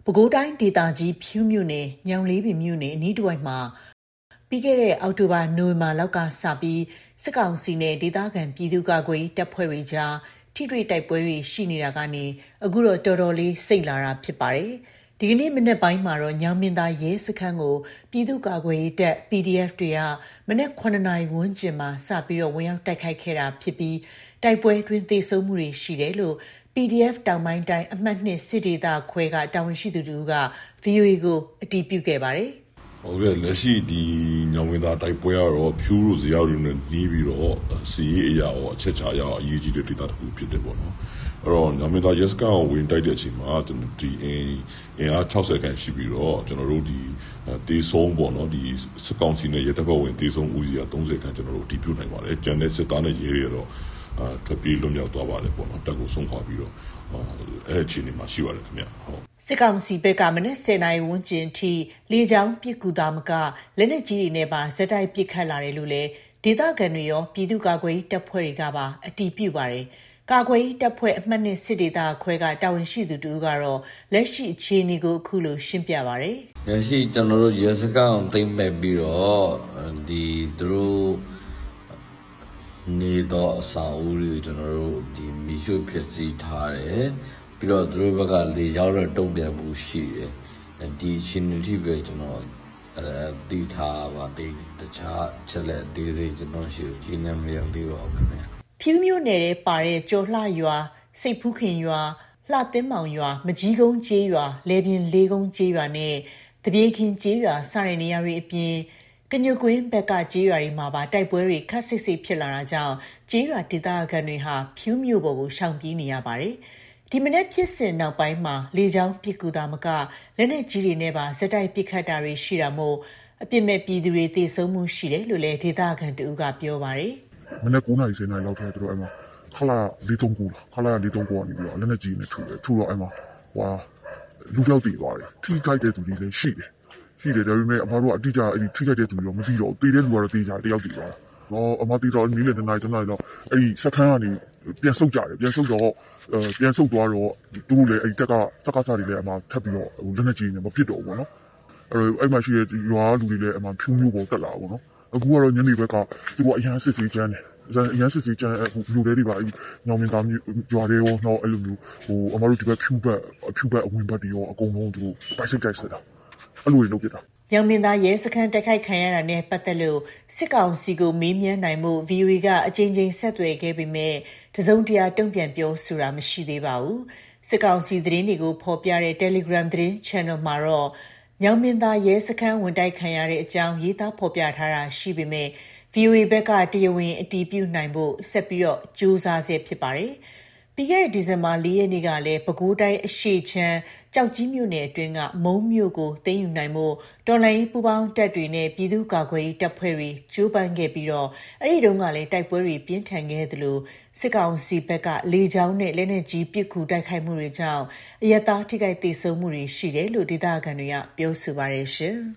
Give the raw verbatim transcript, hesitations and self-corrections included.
ပဲခူးတိုင်းဒေသကြီးဖြူးမြို့နယ်ညောင်လေးပင်မြို့နယ်အနီးတစ်ဝိုက်မှာပြီးခဲ့တဲ့အောက်တိုဘာနိုဝင်ဘာလောက်ကစပြီးစစ်ကောင်စီနဲ့ဒေသခံပြည်သူ့ကာကွယ်ရေးတပ်ဖွဲ့တွေကြားထိတွေ့တိုက်ပွဲတွေရှိနေတာကနေအခုတော့တော်တော်လေးစိတ်လာတာဖြစ်ပါတယ်။ဒီကနေ့မနေ့ပိုင်းမှာတော့ညောင်မင်းသားရဲစခန်းကိုပြည်သူ့ကာကွယ်ရေးတပ် ပီ ဒီ အက်ဖ် တွေကမနေ့ခုနှစ်နာရီဝန်းကျင်မှာစပြီးတော့ဝင်ရောက်တိုက်ခိုက်ခဲ့တာဖြစ်ပြီးတိုက်ပွဲတွင်သေဆုံးမှုတွေရှိတယ်လို့ ပီ ဒီ အက်ဖ် တောင်ပိုင်းတိုင်းအမှတ်နှစ်စစ်ဒေသခွဲကတာဝန်ရှိသူတူက ဗီ အို အေ ကိုအတည်ပြုခဲ့ပါတယ်။ဟုတ်ကဲ့လက်ရှိဒီညောင်မင်းသားတိုက်ပွဲကတော့ဖြူးလို့ဇေယျတွေနဲ့နီးပြီးတော့စီရေးအရာရောအချက်ချာရောအရေးကြီးတဲ့ဒေသတစ်ခုဖြစ်တယ်ပေါ့နော်။အဲ့တော့ညောင်မင်းသားရဲစခန်းကိုဝင်တိုက်တဲ့အချိန်မှာကျွန်တော်ဒီအင်အင်အား၆၀ခန့်ရှိပြီးတော့ကျွန်တော်တို့ဒီတေဆုံးပေါ့နော်ဒီစစ်ကောင်စီနဲ့ရဲတပ်ဖွဲ့ဝင်တေဆုံးဦးစီးက၃၀ခန့်ကျွန်တော်တို့တည်ပြုနိုင်ပါတယ်။ကျန်တဲ့စစ်သားနဲ့ရဲတွေတော့အာထွက်ပြေးလွတ်မြောက်သွားပါတယ်ပေါ့နော်တက်ကိုဆုံးခွာပြီးတော့အဲ့အချိန်ဒီမှာရှိပါတယ်ခင်ဗျဟုတ်စစ်ကောင်စီဘက်ကမနေ့ဆယ်နာရီဝန်းကျင်ထိလေကြောင်းပစ်ကူတာမကလက်နက်ကြီးတွေနဲ့ပါဇက်တိုက်ပစ်ခတ်လာတယ်လို့လည်းဒေသခံတွေရောပြည်သူ့ကာကွယ်ရေးတပ်ဖွဲ့တွေကပါအတည်ပြုပါတယ်ကာကွယ်ရေးတပ်ဖွဲ့အမှတ်နှစ်စစ်ဒေသခွဲကတာဝန်ရှိသူတူကတော့လက်ရှိအခြေအနေကိုအခုလိုရှင်းပြပါတယ်လက်ရှိကျွန်တော်တို့ရဲစခန်းကိုသိမ်းမဲ့ပြီးတော့ဒီသူတို့နေတော့အဆောင်အဦတွေကိုကျွန်တော်တို့ဒီမီးရှို့ဖြစ်စီထားတယ်ပြီးတော့သူတို့ဘက်ကလေရောက်တော့တုံ့ပြန်မှုရှိတယ်ဒီရှင်နေတိပဲကျွန်တော်အဲတီထားပါသေးတခြားချက်လက်အသေးစိတ်ကျွန်တော်ရှိရှင်းနေမရသေးပါဘူးခင်ဗျဖြူးမြို့နယ်ရဲ့ပါတဲ့ကျော်လှရွာစိတ်ဖူးခင်ရွာလှသင်းမောင်ရွာမကြီးကုန်းကျေးရွာလေပြင်းလေးကုန်းကျေးရွာနဲ့တပြေခင်ကျေးရွာစတဲ့နေရာတွေအပြင်ကညွကွင်းဘက်ကကျေးရွာတွေမှာပါတိုက်ပွဲတွေခက်ဆစ်ဆစ်ဖြစ်လာတာကြောင့်ကျေးရွာဒေသခံတွေဟာဖြူးမြို့ပေါ်ကိုရှောင်ပြေးနေရပါတယ်။ဒီမနေ့ဖြစ်စဉ်နောက်ပိုင်းမှာလေကြောင်းပစ်ကူတာမကလက်နက်ကြီးတွေနဲ့ပါဇက်တိုက်ပစ်ခတ်တာတွေရှိတာမို့အပြစ်မဲ့ပြည်သူတွေသေဆုံးမှုရှိတယ်လို့လည်းဒေသခံတူကပြောပါတယ်။မနေ့၉နာရီ၁၀နာရီလောက်ထဲသူတို့အဲ့မှာခလာလေးသုံးကူခလာလေးသုံးကူကနေပြီးတော့လက်နက်ကြီးနဲ့ထူတယ်ထူတော့အဲ့မှာဟွာလူတယောက်တည်သွားတယ်ထိခိုက်တဲ့သူတွေလည်းရှိတယ်ရှိတယ်ဒါပေမဲ့အမတို့ကအတိအကျအဲ့ဒီထိခိုက်တဲ့သူတွေတော့မသိတော့တေးတဲ့လူကတော့တေးကြတယောက်တည်သွားတယ်။တော့အမတီတော့နီးလေတနားတနားတော့အဲ့ဒီစခန်းကနေပြန်ဆုတ်ကြတယ်ပြန်ဆုတ်တော့အဲပြန်ဆုတ်သွားတော့သူတို့လည်းအဲ့တက်ကစကားစားတွေလည်းအမထပ်ပြီးတော့လက်နက်ကြီးနဲ့မဖြစ်တော့ဘူးနော်အဲ့အဲ့မှာရှိတဲ့ရွာလူတွေလည်းအမဖြူးမျိုးပေါ်တက်လာဘူးနော်အခုကတော့ညနေဘက်ကသူကအရန်စစ်စီကျန်းတယ်အရန်စစ်စီကျန်းအခုလူတွေတွေပါအဲ့ညောင်မင်းသားမျိုးရွာတွေရောတော့အဲ့လိုမျိုးဟိုအမတို့ဒီဘက်ဖြူးဘက်ဖြူးဘက်အဝင်ဘက်တွေရောအကုန်လုံးသူတို့တိုက်စစ်တိုက်စစ်တာအဲ့လိုတွေလုပ်ပြတာညောင်မင်းသားရဲစခန်းတိုက်ခိုက်ခံရတာနဲ့ပတ်သက်လို့စစ်ကောင်စီကိုမေးမြန်းနိုင်မှု ဗီ အို အေ ကအကြိမ်ကြိမ်ဆက်သွယ်ခဲ့ပေမဲ့တစုံတရာတုံ့ပြန်ပြောဆိုတာမရှိသေးပါဘူးစစ်ကောင်စီသတင်းတွေကိုဖော်ပြတဲ့ Telegram သတင်း Channel မှာတော့ညောင်မင်းသားရဲစခန်းဝင်တိုက်ခံရတဲ့အကြောင်းရေးသားဖော်ပြထားတာရှိပေမဲ့ ဗီ အို အေ ဘက်ကတရားဝင်အတည်ပြုနိုင်ဖို့ဆက်ပြီးတော့ကြိုးစားဆဲဖြစ်ပါတယ်ပြီးခဲ့တဲ့ဒီဇင်ဘာလ၄ရက်နေ့ကလည်းပဲခူးတိုင်းအရှေ့ချမ်းကြောက်ကြီးမြို့နယ်အတွင်းကမုံမြို့ကိုသိမ်းယူနိုင်မှုတော်လိုင်းပူပေါင်းတပ်တွေနဲ့ပြည်သူ့ကာကွယ်ရေးတပ်ဖွဲ့တွေကြိုးပမ်းခဲ့ပြီးတော့အဲ့ဒီတုန်းကလည်းတိုက်ပွဲတွေပြင်းထန်ခဲ့သလိုစစ်ကောင်စီဘက်ကလေကြောင်းနဲ့လက်နက်ကြီးပစ်ကူတိုက်ခိုက်မှုတွေကြောင့်အရတားထိခိုက်ဒေဆုံးမှုတွေရှိတယ်လို့ဒေသခံတွေကပြောဆိုပါတယ်ရှင်